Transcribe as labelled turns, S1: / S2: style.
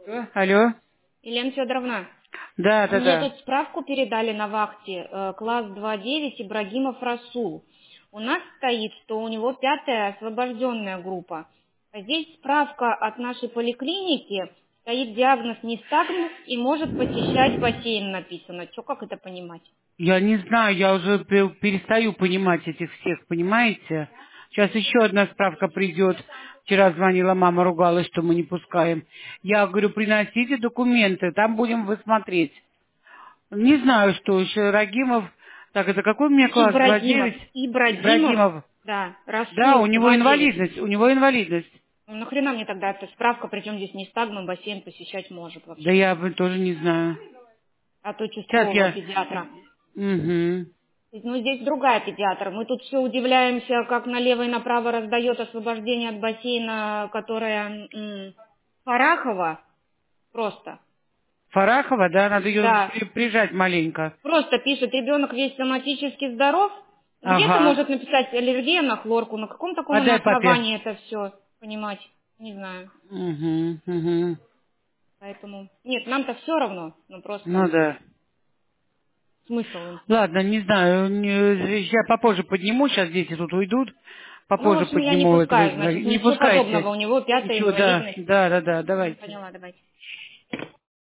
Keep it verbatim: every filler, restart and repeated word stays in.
S1: Алло? Алло?
S2: Елена Федоровна,
S1: Да, да,
S2: мне
S1: да.
S2: тут справку передали на вахте, э, класс два девять Ибрагимов Расул. У нас стоит, что у него пятая освобожденная группа. А здесь справка от нашей поликлиники, стоит диагноз нистагм и может посещать бассейн написано. Что, как это понимать?
S1: Я не знаю, я уже пе- перестаю понимать этих всех, понимаете? Сейчас еще одна справка придет. Вчера звонила мама, ругалась, что мы не пускаем. Я говорю, приносите документы, там будем высмотреть. Не знаю, что еще, Рагимов. Так, это какой у меня класс?
S2: Ибрагимов.
S1: два девять?
S2: Ибрагимов,
S1: Ибрагимов.
S2: да,
S1: Да, у
S2: Расул
S1: него
S2: два девять.
S1: инвалидность, у него инвалидность.
S2: Ну нахрена мне тогда эта справка, причем здесь нистагм, бассейн посещать может
S1: Да
S2: вообще?
S1: я бы тоже не знаю.
S2: От
S1: Сейчас
S2: участкового
S1: я...
S2: педиатра.
S1: Угу.
S2: Ну, здесь другая педиатр. Мы тут все удивляемся, как налево и направо раздает освобождение от бассейна, которое м, Фарахова. Просто.
S1: Фарахова, да, надо ее
S2: Да.
S1: при- прижать маленько.
S2: Просто пишет, ребенок весь соматически здоров. Где-то
S1: Ага.
S2: может написать аллергия на хлорку. На каком таком он
S1: Отдай папе.
S2: основании это все понимать? Не знаю.
S1: Угу, угу.
S2: Поэтому... Нет, нам-то все равно. Ну, просто
S1: Ну да.
S2: смысл им.
S1: Ладно, не знаю, не- я попозже подниму, сейчас дети тут уйдут.
S2: Ну, в
S1: Попозже
S2: общем, я не
S1: подниму этого.
S2: пускаю.
S1: инвали-
S2: Значит,
S1: Не
S2: ничего подобного.
S1: пускайте.
S2: У него пятая
S1: Ничего, да,
S2: инвалидность.
S1: да, да, да,
S2: М,
S1: давайте.
S2: Поняла, давайте.